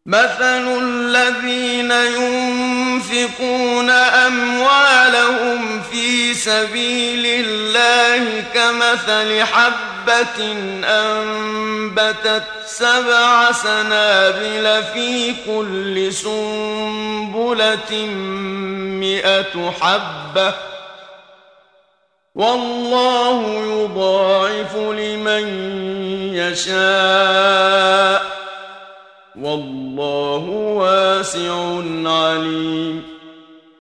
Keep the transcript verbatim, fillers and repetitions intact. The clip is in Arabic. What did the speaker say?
مثل الذين ينفقون أموالهم في سبيل الله كمثل حبة أنبتت سبع سنابل في كل سنبلة مئة حبة والله يضاعف لمن يشاء والله واسع عليم.